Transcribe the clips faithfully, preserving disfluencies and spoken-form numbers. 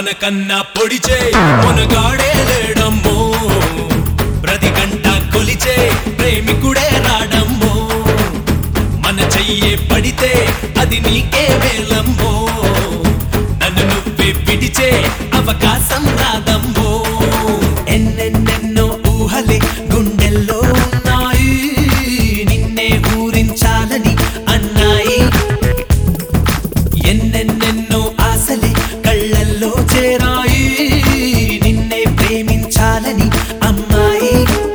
మనకన్నా పొడిచే మునగాడే లేడమ్మో ప్రతి గంట కొలిచే ప్రేమికుడే రాడమ్మో మన చెయ్యే పడితే అది నీకే వేలమ్మో నన్ను నువ్వే పిడిచే అవకాశం రాదమ్మో ఎన్నెన్నెన్నో ఊహలే గుండెల్లో ఉన్నాయి నిన్నే ఊరించాలని అన్నాయి ఎన్నెన్నెన్నో ఆశలే కళ్ళల్లో చేరాయి నిన్నే ప్రేమించాలని అమ్మాయి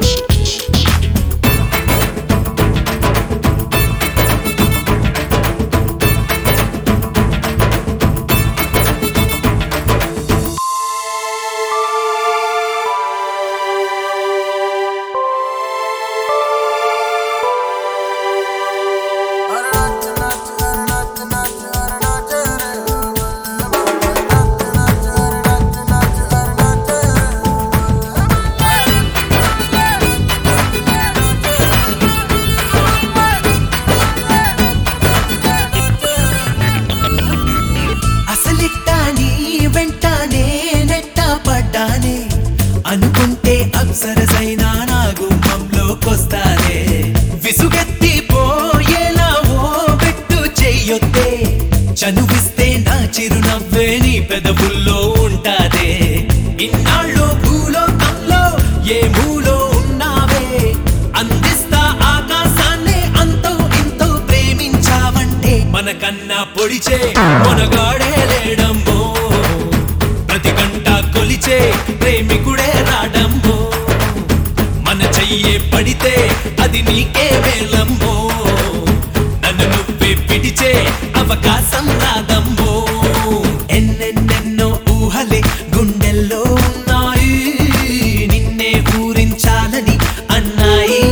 అనుకుంటే అప్సరసైనా నా గుమ్మంలోకొస్తానే విసుగెత్తి పోయేలా ఓ పెట్టు చెయ్యొద్దే చనువిస్తే నా చిరునవ్వే నీ పెదవుల్లో ఉంటాదే ఇన్నాళ్ళు భూలోకంలో ఏ మూలో ఉన్నావే అందిస్తా ఆకాశాన్ని అంతో ఇంతో ప్రేమించావంటే మనకన్నా పొడిచే మునగాడే లేడమ్మో ప్రతి గంట కొలిచే ప్రేమికుడే రాడమ్మో మన చెయ్యే పడితే అది నీకే వేలమ్మో నన్ను నువ్వే పిడిచే అవకాశం రాదమ్మో ఎన్నెన్నెన్నో ఊహలే గుండెల్లో ఉన్నాయి నిన్నే ఊరించాలని అన్నాయి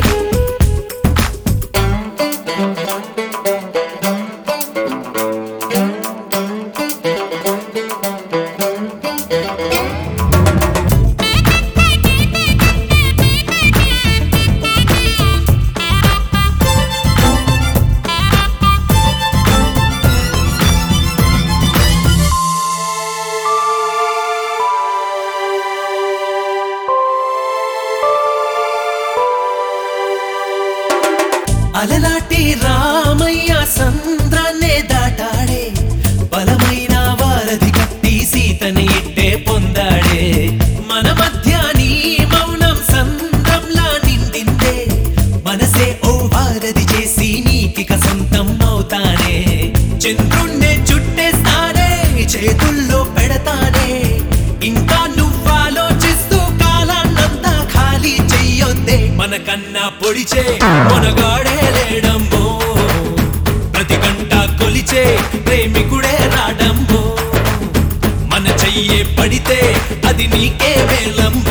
అలలాటి రామయ్య సంద్రాన్నే దాటాడే బలమైన వారధి కట్టి సీతని ఇట్టే పొందాడే మన మధ్య నీ మౌనం సంద్రంలా నిండిందే మనసే ఓ వారధి చేసి నీకిక సొంతం అవుతానే చంద్రుణ్ణే చుట్టేస్తానే చేతుల్లో పెడతానే ఇంకా నువ్వాలోచిస్తూ కాలాన్నంతా ఖాళీ చెయ్యొద్దే మనకన్నా పొడిచే మునగాడే లేడమ్మో ప్రతి గంట కొలిచే ప్రేమికుడే రాడమ్మో మన చెయ్యే పడితే అది నీకే వేలమ్మో